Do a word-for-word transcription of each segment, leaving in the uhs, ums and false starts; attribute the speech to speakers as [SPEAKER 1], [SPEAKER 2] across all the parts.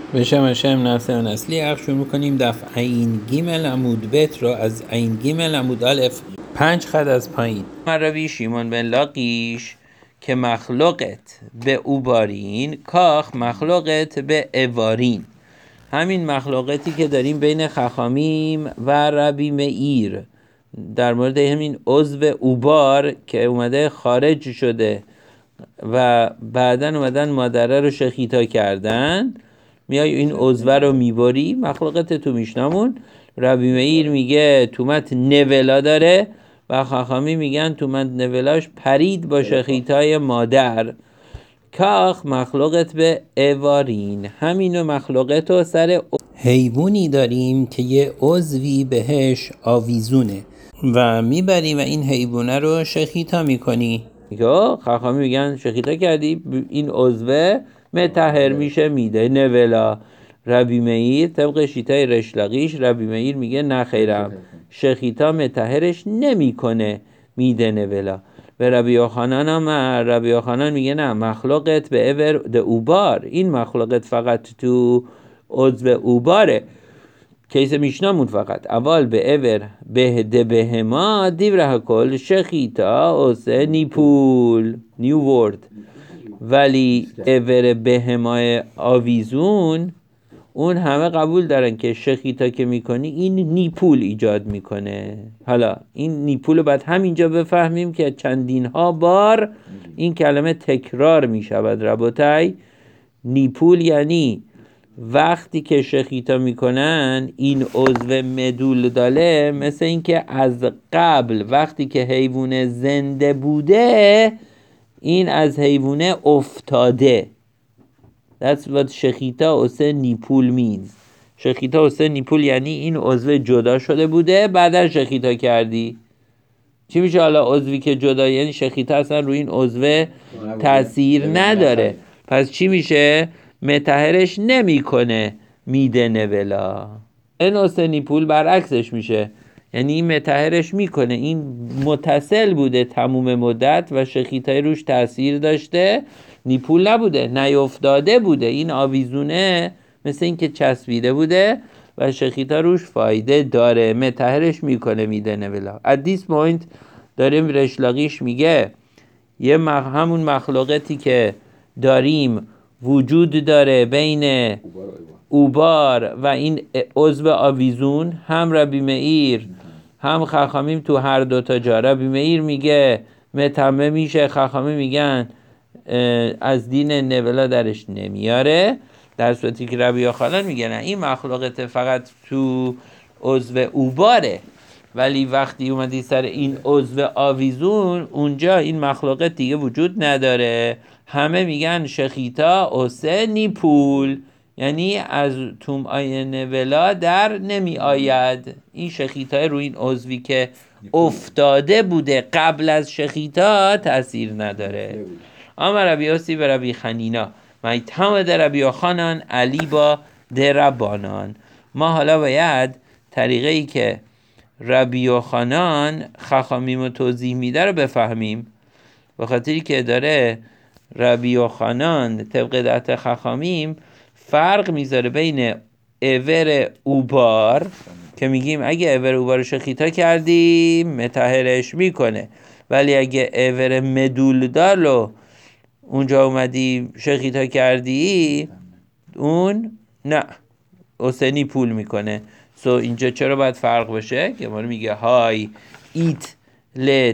[SPEAKER 1] بشم هشم نفسه و نسلی اخ شروع میکنیم دفع عین گیمل عمود بت رو از عین گیمل عمود الف پنج خط از پایین. مروی شیمون بن لاقیش که مخلوقت به اوبارین کاخ مخلوقت به اوارین. همین مخلوقاتی که داریم بین خخامیم و ربی مئیر در مورد همین عضو اوبار که اومده خارج شده و بعدن اومدن مادره رو شخیتا کردن، میای این عضوه رو میبری. مخلوقات تو میشنامون ربی مئیر میگه تومت نولا داره و خاخامی میگن تومت نولاش پرید با شخیتای مادر. کاخ مخلوقت به اوارین. همینو مخلوقت رو سر حیوانی داریم که یه عضوی بهش آویزونه و میبری و این حیوانه رو شخیتا میکنی. یا خاخامی میگن شخیتا کردی این عضوه متحر میشه میده نولا. ربی مئیر طبق شیطای رشلاقیش ربی مئیر میگه نه خیرم، شخیتا متحرش نمیکنه میده نولا. به ربی یوحنان هم ربی یوحنان میگه نه، مخلوقت به اور ده اوبار، این مخلوقت فقط تو عضو اوباره. کیس میشنامون فقط اول به اور به ده بهما دیوره کل شخیتا اوسه نیپول نیو ورد، ولی اور بهما آویزون اون همه قبول دارن که شخیتا که میکنی این نیپول ایجاد میکنه. حالا این نیپول رو باید همینجا بفهمیم که چندین ها بار این کلمه تکرار میشود. ربوتای نیپول یعنی وقتی که شخیتا میکنن این عضو مدول داله، مثل این که از قبل وقتی که حیوان زنده بوده این از حیوانه افتاده. That's what شخیتا اوسه نیپول means. شخیتا اوسه نیپول یعنی این عضو جدا شده بوده بعدا شخیتا کردی. چی میشه حالا عضوی که جدا؟ یعنی شخیتا اصلا روی این عضو تأثیر نداره. پس چی میشه؟ متحرش نمیکنه میده نولا. این اوسه نیپول برعکسش میشه، یعنی این متحرش میکنه، این متصل بوده تموم مدت و شخیتای روش تأثیر داشته، نیپول نبوده، نیفتاده بوده. این آویزونه مثل این که چسبیده بوده و شخیتا روش فایده داره، متحرش میکنه میده نولا. at this point داریم رشلاقیش میگه یه مخ... همون مخلوقاتی که داریم وجود داره بین اوبار و این عضو آویزون، هم ربی مئیر هم خخامیم تو هر دوتا جا. ربی مئیر میگه متمه میشه، خخامی میگن از دین نولا درش نمیاره، در صورتی که ربی یوحنان میگه نه، این مخلوقات فقط تو عضو اوباره، ولی وقتی اومدی سر این عضو آویزون اونجا این مخلوقات دیگه وجود نداره. همه میگن شخیتا اوسه نیپول، یعنی از توم آی نولا در نمی آید. این شخیتا روی این عضوی که افتاده بوده قبل از شخیتا تأثیر نداره. اما ربی یوسی و ربی خنینا میتام در ربی یوحنان علی با دربانان. ما حالا باید طریقه ای که ربی یوحنان خخامیم و توضیح میده رو بفهمیم، به خاطری که داره ربی یوحنان طبق دهت خخامیم فرق میذاره بین اور اوبار که میگیم اگه اور اوبار شخیتا کردیم متحرش میکنه، ولی اگه اور مدول دالو اونجا اومدی شخیتا کردی اون نه، اوسنی پول میکنه. سو so اینجا چرا باید فرق بشه؟ که ما میگه های ایت ل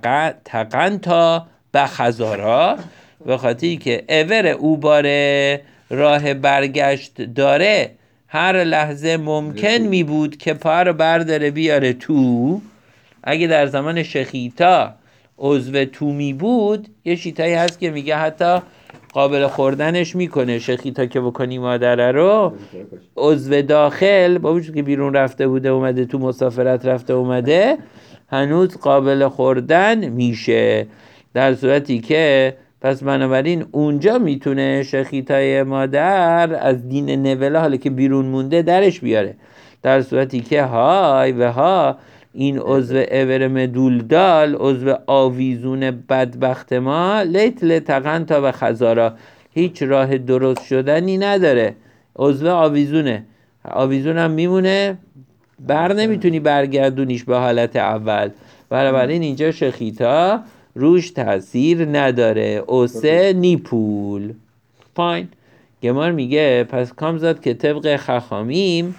[SPEAKER 1] تقن تا بخزارا، به خاطری که اور اوباره راه برگشت داره، هر لحظه ممکن می بود که پا رو برداره بیاره تو. اگه در زمان شخیتا عضو تو می بود، یه شیطایی هست که میگه حتی قابل خوردنش میکنه. شخیتا که بکنی مادره رو، عضو داخل با وجود که بیرون رفته بوده اومده تو مسافرت رفته اومده هنوز قابل خوردن میشه. در صورتی که پس بنابراین اونجا میتونه شخیتای مادر از دین نولا حالا که بیرون مونده درش بیاره، در صورتی که های و ها این عضو اور مدول دال، عضو آویزون بدبخت ما، لیت لتقن تا به خزارا، هیچ راه درست شدنی نداره. عضو آویزونه، آویزون هم میمونه، بر نمیتونی برگردونیش به حالت اول. بنابراین اینجا شخیتا روش تاثیر نداره. اوسه نیپول. فاین. گمار میگه پس کامزاد که طبق خخامیم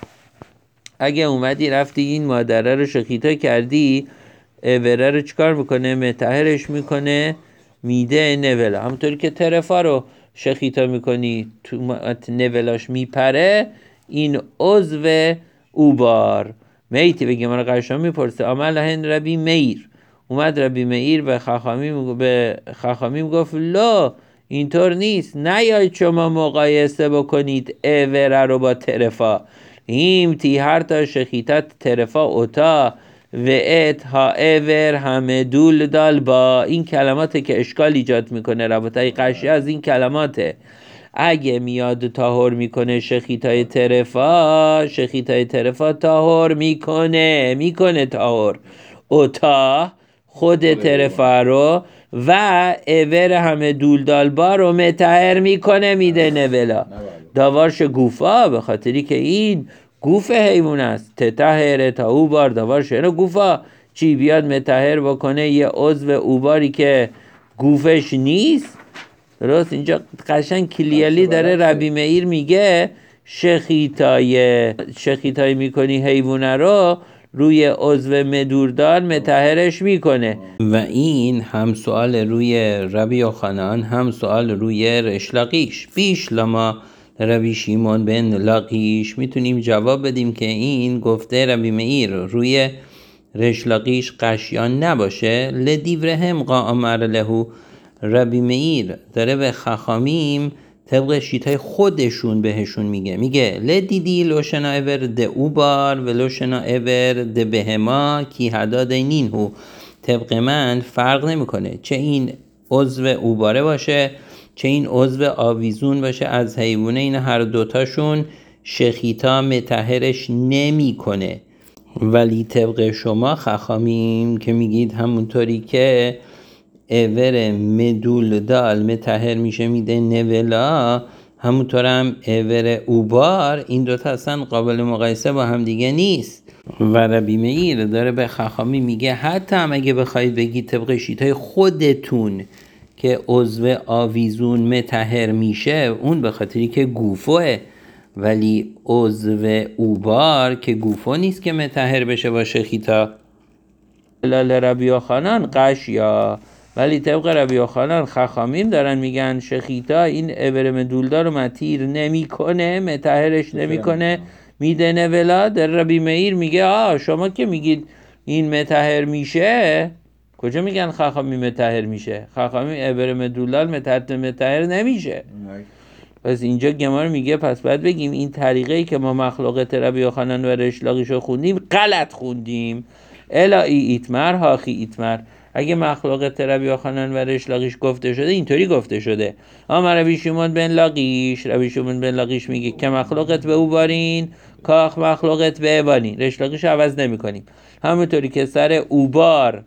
[SPEAKER 1] اگه اومدی رفتی این مادره رو شخیتا کردی، اوره رو چکار میکنه؟ متحرش میکنه میده نولا. همونطوری که ترفا رو شخیتا میکنی تو نولاش میپره، این عضو اوبار. میتی بگیم من قشان میپرسه عمل هن ربی میر. اومد ربی میر به خخامیم به خخامیم گفت لا اینطور نیست، نیاید شما مقایسه بکنید اوره رو با ترفا. هیم تی هر تا شخیتت ترفا اوتا و ات ها ایور همه دول دال با. این کلماته که اشکال ایجاد میکنه، رابطه قشی از این کلماته. اگه میاد تاهر میکنه شخیتای ترفا، شخیتای ترفا تاهر میکنه میکنه تاهر اوتا خود ترفا رو و ایور همه دول دال با رو متحر میکنه میده نولا. داوارش گوفا، به خاطری که این گوف حیوان است. تطهر تا اوبار داوارش اینو گوفا چی بیاد متحر بکنه یه عضو اوباری که گوفش نیست. درست اینجا قشنگ کلیالی داره ربی میر میگه شخیتای شخیتای میکنی حیوانه رو روی عضو مدوردار متحرش میکنه. و این هم سوال روی ربی یوحنان هم سوال روی ریش لقیش. بیش لما ربی شیمون بن لقیش میتونیم جواب بدیم که این گفته ربی میر روی ریش لقیش قشیان نباشه. لدیورهم قامر لهو، ربی میر داره به خخامیم طبق شیطای خودشون بهشون میگه میگه لدیدی لوشنا ایور ده اوبار و لوشنا ایور ده بهما کی حداد نینهو. طبق من فرق نمیکنه چه این عضو اوباره باشه چه این عضو آویزون باشه از حیوانه، این هر دوتاشون شخیتا متحرش نمیکنه. ولی طبق شما خخامیم که میگید همونطوری که ایور مدول دال متحر میشه میده نولا، همونطور هم ایور اوبار، این دوتا اصلا قابل مقایسه با هم دیگه نیست. و ربی میر داره به خخامی میگه حتی هم اگه بخواید بگید طبق شیطای خودتون که عضو آویزون متحر میشه، اون به خاطری که گوفوه، ولی عضو اوبار که گوفو نیست که متحر بشه با شخیتا. لال ربی یوحنان قشیا، ولی طبق ربی یوحنان خخامیم دارن میگن شخیتا این ابرم دولدار رو متیر نمیکنه، متحرش نمیکنه میده نولا. در ربی میر میگه آه شما که میگید این متحر میشه، کجا میگن خخامیم متحر میشه؟ خخامیم ابرم دولدار متحر متحر نمیشه. پس اینجا گمار میگه پس باید بگیم این طریقه‌ای که ما مخلوقات ربی یوحنان و ریش لقیشو خوندیم غلط خوندیم. الا ای ایتمر هاخی ایتمر، اگه مخلوقات ربی یوحنان و ریش لقیش گفته شده اینطوری گفته شده. اما ربی شیمون بن لقیش، ربی شیمون بن لقیش میگه که مخلوقات به او بارین کاخ مخلوقات به بارین. ریش لقیش عوض نمی کنیم، همونطوری که سر اوبار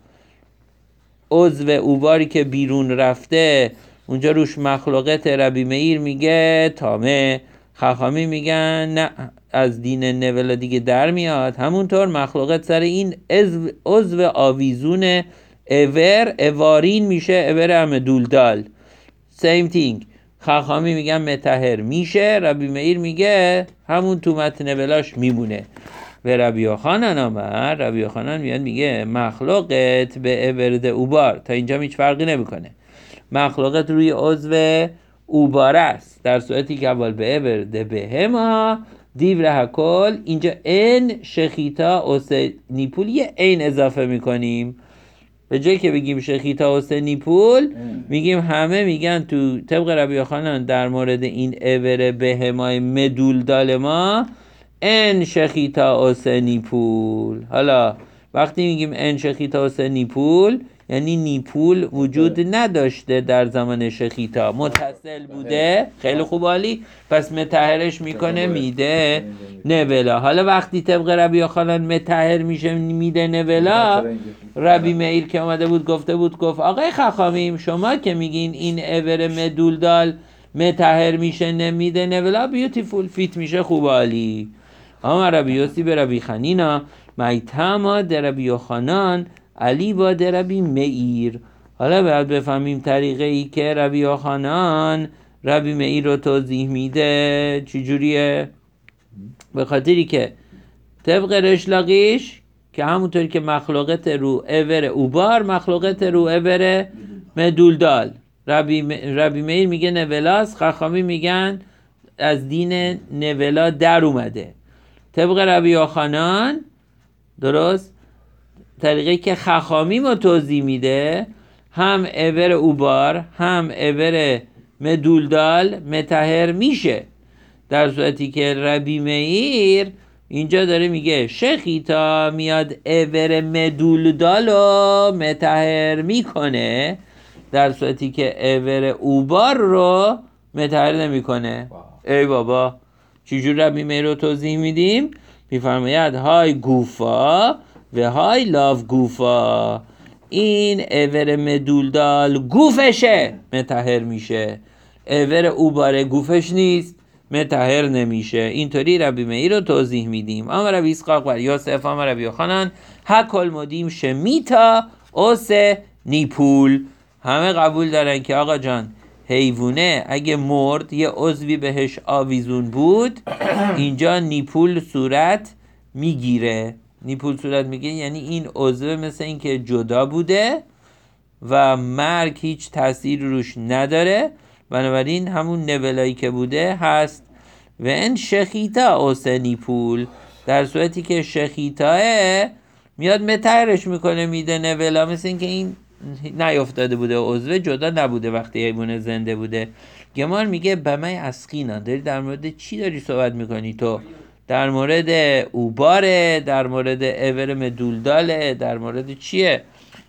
[SPEAKER 1] عضو اوباری که بیرون رفته اونجا روش مخلوقات ربی میر میگه تامه، خخامی میگن نه از دین نولا دیگه در میاد. همونطور مخلوقات سر این عضو آویزون ایور اوارین میشه ایور هم دولدال same thing. خخامی میگن متحر میشه، ربی میر میگه همون تو متن نولاش میمونه. به ربی یوحنان آمر، ربی یوحنان میاد میگه مخلوقات به ایورد اوبار، تا اینجا هیچ فرقی نمیکنه، مخلوقات روی عضو اوباره است، در صورتی که اول به ایورد به هما دیور هکل. اینجا این شخیتا اوسه نیپول یه این اضافه میکنیم، به جایی که بگیم شخیتا اوسه نیپول میگیم همه میگن تو طبق ربی یوحنان در مورد این ایور به همای مدول دال ما ان شخیتا اوسه نیپول. حالا وقتی میگیم ان شخیتا اوسه نیپول یعنی نیپول وجود نداشته در زمان شخیتا، متصل بوده. خیلی خوب عالی، پس متحرش میکنه میده نولا. حالا وقتی طبق ربی یوحنان متحر میشه میده نولا، ربی میر که اومده بود گفته بود گفت آقای خخامیم شما که میگین این ایور مدولدال متحر میشه نمیده نولا بیوتیفول فیت میشه خوبالی. اما ربی یوسی به ربی خنینا میتما در ربی یوحنان علی با در ربی مئیر. حالا باید بفهمیم طریقه ای که ربی یوحنان ربی مئیر رو توضیح میده چجوریه. به خاطری که طبق رشلاقیش که همونطوری که مخلوقت رو اوور اوبار مخلوقت رو اوور مدولدال، ربی, م... ربی مئیر میگه نولاست، خخامی میگن از دین نولا در اومده. طبق ربی یوحنان درست طریقی که خخامی ما توضیح میده هم اوور اوبار هم اوور مدولدال متحر میشه، در صورتی که ربی مئیر اینجا داره میگه شخیتا میاد اوور مدولدالو متحر میکنه، در صورتی که اوور اوبار رو متحر نمیکنه. ای بابا چجور ربی مئیر رو توضیح میدیم؟ میفرماید های گوفا و های لاف گوفا، این اوور مدولدال گوفشه متحر میشه، اوور اوباره گوفش نیست متحر نمیشه. اینطوری ربی مئیر رو توضیح میدیم. اما ربی اسحاق و یوسف اما ربی یوحنان هکل مدیم شمیتا اوس نیپول، همه قبول دارن که آقا جان حیوانه اگه مرد یه عضوی بهش آویزون بود اینجا نیپول صورت میگیره. نیپول صورت میگیره یعنی این عضو مثل این که جدا بوده و مرگ هیچ تأثیر روش نداره، بنابراین همون نولایی که بوده هست. و این شخیتا اوس نیپول، در صورتی که شخیتاه میاد متحرش میکنه میده نولا، مثل این که این نیافتاده بوده عضو جدا نبوده وقتی حیوان زنده بوده. گمان میگه بمای اسقینا، داری در مورد چی داری صحبت میکنی تو؟ در مورد اوباره، در مورد اوور مدولداله، در مورد چیه؟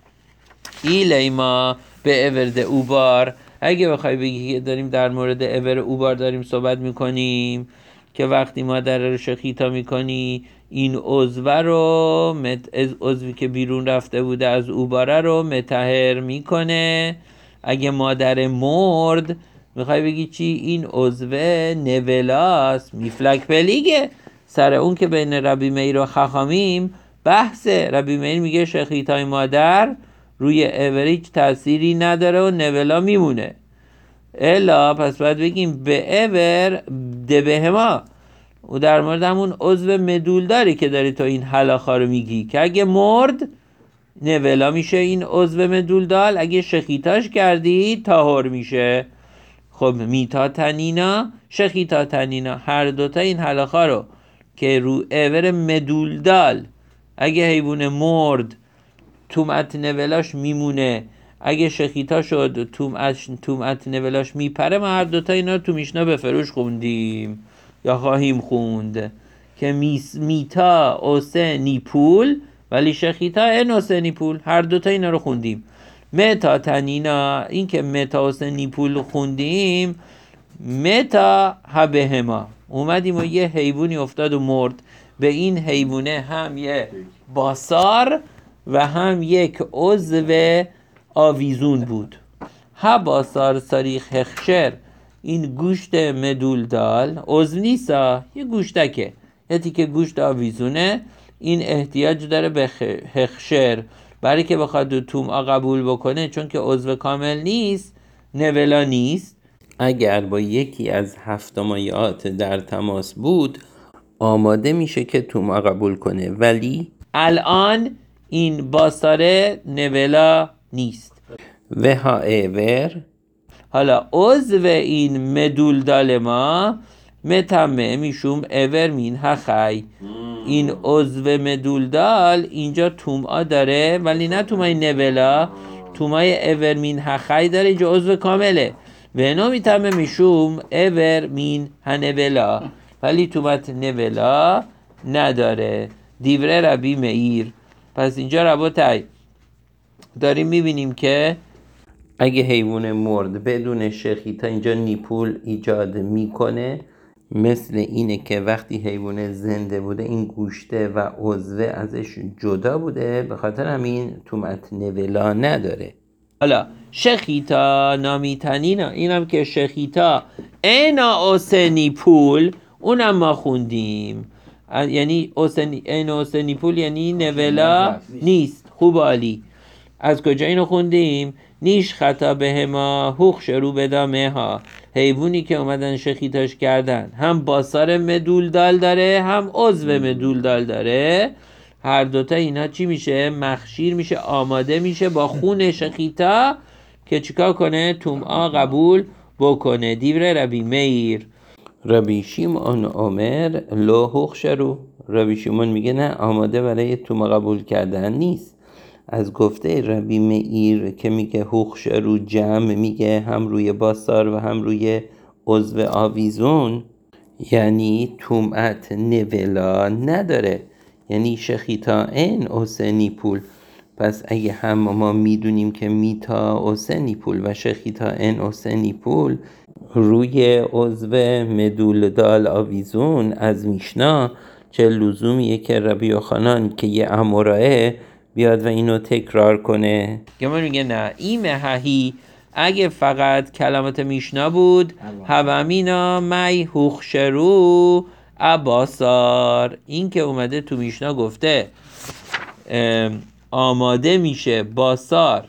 [SPEAKER 1] ایلی ما به اورد اوبار، اگه بخوای بگی که داریم در مورد اوور اوبار داریم صحبت میکنیم که وقتی مادر رو شخیتا میکنی این عضو رو مت... عضوی که بیرون رفته بوده از اوباره رو متحر میکنه. اگه مادر مرد میخوای بگی چی؟ این عضو نولاست، میفلک پلیگه سر اون که بین ربی مئیر و خخامیم بحثه. ربی مئیر میگه شخیتای مادر روی اوریج تأثیری نداره و نولا میمونه. الا پس باید بگیم به اور ده بهما، و در مورد همون عضو مدول داری که داری تو این حلاخا رو میگی که اگه مرد نولا میشه این عضو مدول دال، اگه شخیتاش کردی تاهر میشه. خب میتا تنینا شخیتا تنینا، هر دوتا این حلاخا رو که رو اور مدول دال اگه حیوان مرد تومت نولاش میمونه، اگه شخیتا شد تومت نولاش میپره. ما هر دوتا اینا رو تو میشنا به فروش خوندیم یا خواهیم خوند که میس میتا اوسه نیپول ولی شخیتا ان اوسه نیپول، هر دوتا اینا رو خوندیم. متا تنینا، این که متا اوسه نیپول خوندیم، متا هبهما، اومدیم و یه حیوانی افتاد و مرد، به این حیوانه هم یه باسار و هم یک عضو آویزون بود. ها باسار ساریخ هخشر، این گوشت مدولدال عضو نیستا، یه گوشتکه، یه تیکه گوشت آویزونه، این احتیاج داره به هخشر برای که بخواد تومعه قبول بکنه، چون که عضو کامل نیست نولا نیست. اگر با یکی از هفت مایعات در تماس بود آماده میشه که تومعه قبول کنه، ولی الان این باساره نولا نیست. و ها ایور، حالا عضو این مدولدال ما متمه میشوم ایور مین هخی، این عضو مدولدال اینجا تومعه داره ولی نه تومعه نولا، تومعه ایور مین هخی داره، اینجا عضو کامله. و اینا میتمه میشوم ایور مین هنولا، ولی تومت نولا نداره. دیوره ربی مئیر. پس اینجا رباطی داریم میبینیم که اگه حیوان مرد بدون شخیتا اینجا نیپول ایجاد میکنه، مثل اینه که وقتی حیوان زنده بوده این گوشته و عضوه ازش جدا بوده، به خاطر همین تومت نولا نداره. حالا شخیتا نامیتنینا، اینم که شخیتا اینا اوسنی پول، اونم ما خوندیم، یعنی اوسنی اینا اوسنی پول یعنی نولا نیست. خوب عالی. از کجا اینو خوندیم؟ نیش خطا به ما هوخ شروع بدامه ها، حیوانی که اومدن شخیتاش کردن هم باسار مدول دال داره هم عضو مدول دال داره، هر دوتا اینا چی میشه؟ مخشیر میشه، آماده میشه با خون شخیتا که چیکار کنه؟ تومعا قبول بکنه. دیوره ربی میر. ربی شیمون عمر لو هوخ شروع. ربی شیمون میگه نه، آماده برای تومعا قبول کردن نیست. از گفته ربی میر که میگه هوخ شروع جمع میگه هم روی باسار و هم روی عضو آویزون، یعنی تومعت نولا نداره، یعنی شخیتا این اوسنی پول. پس اگه هم ما میدونیم که میتا اوسنی پول و شخیتا این اوسنی پول روی عضو مدول دال آویزون از میشنا، چه لزومیه که ربی یوحنان که یه اموراه بیاد و اینو تکرار کنه؟ گمان میگه نه، این مههی اگه فقط کلمات میشنا بود، هوامینا می هوخ شروع اباسار، این که اومده تو میشنا گفته آماده میشه باسار،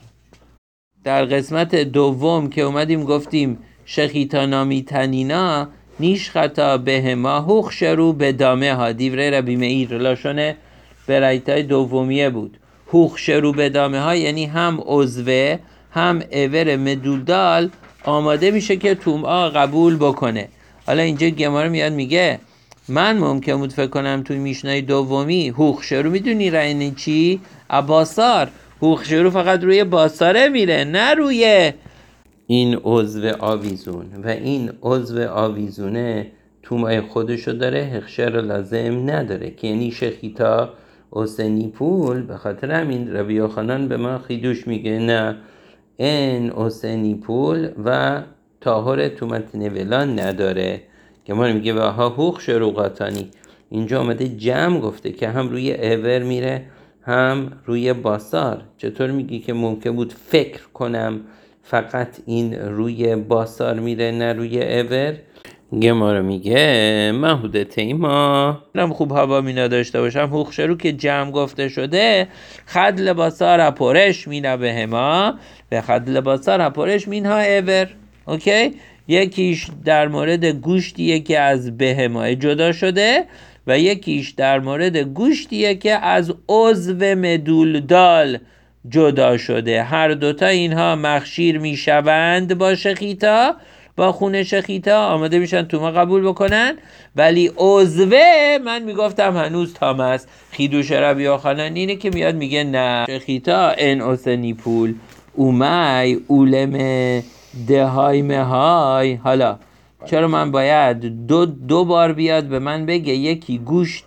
[SPEAKER 1] در قسمت دوم که اومدیم گفتیم شخیتا نامی تنینا نیش خطا به ما هوخ شروع به دامه ها، دیوره ربی میر لاشانه برایتای دومیه بود. هوخ شروع به دامه ها یعنی هم عضوه هم اوور مدولدال آماده میشه که تومعا قبول بکنه. حالا اینجا گماره میاد میگه من ممکن بود فکر کنم توی میشنای دومی هوخ شروع میدونی رأی چی؟ اباسار. هوخ شروع فقط روی باساره میره، نه روی این عضو آویزون، و این عضو آویزونه تومعه خودشو داره، هخشر لازم نداره، که یعنی شخیتا اوسنی پول. به خاطر همین ربی یوحنان به ما خیدوش میگه نه، این اوسنی پول و طاهر تومت نولان نداره، که ما میگه و ها هوخ شروع قاطانی. اینجا آمده جمع گفته که هم روی ایور میره هم روی باسار. چطور میگی که ممکن بود فکر کنم فقط این روی باسار میره نه روی ایور؟ گمارا میگه محوده تیما نم خوب هوا مینا داشته باشم هوخ شروع که جمع گفته شده خد لباسار پرش مینا به هما به خد لباسار پرش مینها ایور. اوکی، یکیش در مورد گوشتیه که از بهماه جدا شده و یکیش در مورد گوشتیه که از عضو مدول دال جدا شده. هر دوتا اینها مخشیر میشوند با شخیتا، با خون شخیتا آماده میشن تومعا قبول بکنن، ولی عضوه من میگفتم هنوز تام است. خیدوش ربی یوحنان اینه که میاد میگه نه، شخیتا این اوسنی پول اومی اولم دهای مهای. حالا چرا من باید دو, دو بار بیاد به من بگه یکی گوشت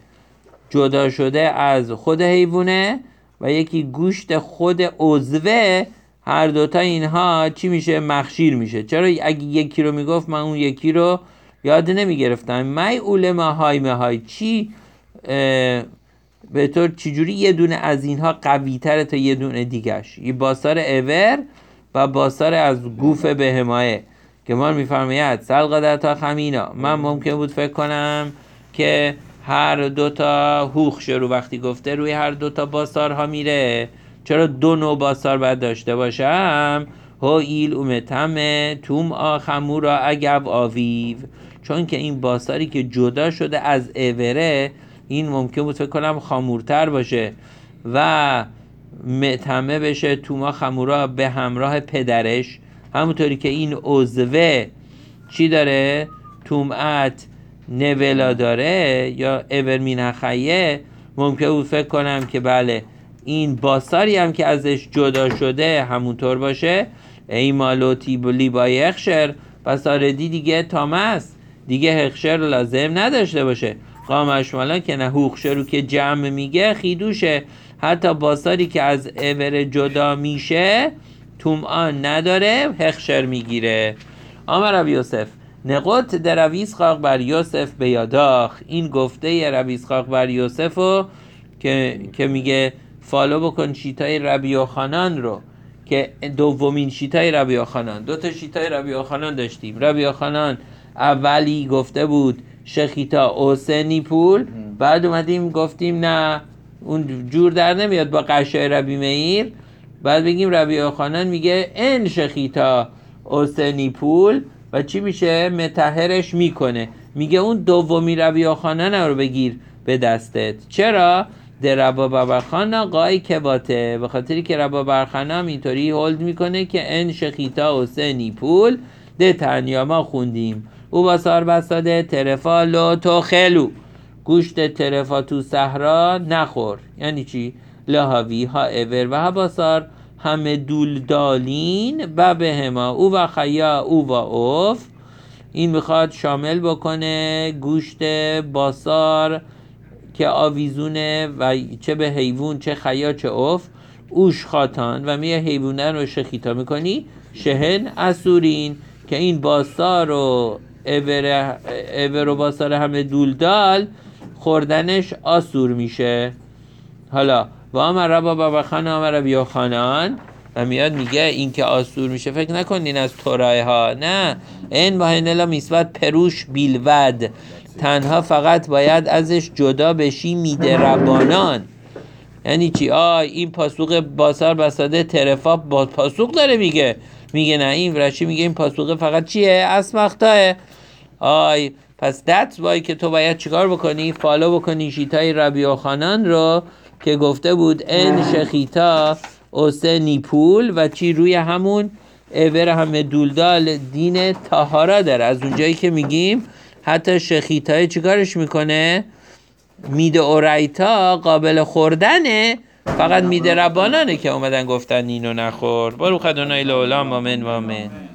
[SPEAKER 1] جدا شده از خود حیوانه و یکی گوشت خود عضوه، هر دوتا اینها چی میشه؟ مخشیر میشه. چرا اگه یکی رو میگفت من اون یکی رو یاد نمیگرفتم؟ می اولم های مهای چی به طور چجوری یه دونه از اینها قوی تره تا یه دونه دیگش؟ یه باسار ایور و باسار از گوف بهماه که ما میفرماید سلقه تا خمینا. من ممکن بود فکر کنم که هر دوتا هوخ شروع وقتی گفته روی هر دوتا باسارها میره، چرا دو نوع باسار باید داشته باشم؟ ها ایل اومتمه تومعا خمورا اگب آویو، چون که این باساری که جدا شده از اوره این ممکن بود فکر کنم خامورتر باشه و متمه بشه تومعا خمورا به همراه پدرش، همونطوری که این عضوه چی داره؟ تومعت نولا داره یا ایور مینخیه. ممکن بود فکر کنم که بله این باساری هم که ازش جدا شده همونطور باشه. ای مالوتی بلی با هخشر، پس آردی دیگه تامست دیگه هخشر لازم نداشته باشه. قامش مالا که نه هوخ شروع که جمع میگه خیدوشه، حتی باساری که از ایور جدا میشه تومعا نداره، هخشر میگیره. آمر ربی یوسف نقاط در ربی اسحاق بر یوسف بیاداخ. این گفته ربی اسحاق بر یوسفو که که میگه فالو بکن چیتای ربی یوحنان رو که دومین شیتای ربی یوحنان. دو تا شیتای ربی یوحنان داشتیم. ربی یوحنان اولی گفته بود شخیتا اوسه نیپول، بعد اومدیم گفتیم نه اون جور در نمیاد با قشای ربی مییر، بعد بگیم ربی یوحنان میگه ان شخیتا اوسه نیپول و چی میشه؟ متحرش میکنه، میگه اون دومی ربی یوحنان رو بگیر به دستت. چرا؟ در ربا برخانا قای کواته، به خاطری که ربا برخانا اینطوری هولد میکنه که ان شخیتا اوسه نیپول ده تنیا ما خوندیم او باسار بساده ترفا لو تو خلو، گوشت ترفا تو صحرا نخور. یعنی چی؟ لهاوی ها اور و ها باسار همه دول دالین و به هما او و خیا او و اوف. این میخواد شامل بکنه گوشت باسار که آویزونه و چه به حیوان چه خیا چه اوف اوش خاتان و میه حیوانه رو شخیتا میکنی شهن اسورین که این باسار و اوور, اوور و باسار همه دولدال خوردنش آسور میشه. حالا و آمر ربا بابخان آمر ربی یوحنان و میاد میگه این که آسور میشه فکر نکنین از تورای ها، نه، این با هنلا میسوت پروش بیلود، تنها فقط باید ازش جدا بشی میده ربانان. یعنی چی؟ آی این پاسوق باسار بساده ترفا با پاسوق داره میگه، میگه نه این ورشی میگه این پاسوق فقط چیه؟ اسمختاه. آی پس دت وای که تو باید چیکار بکنی؟ فالو بکنی شیتای ربی یوحنان رو که گفته بود ان شخیتا اوسه نیپول و چی روی همون اوور همه دولدال دین تاهارا داره. از اونجایی که میگیم حتی شخیتای چیکارش میکنه؟ میده اورایتا قابل خوردنه، فقط میده ربانانه که اومدن گفتن اینو نخور. باروخ ادونای العالم آمین و آمین.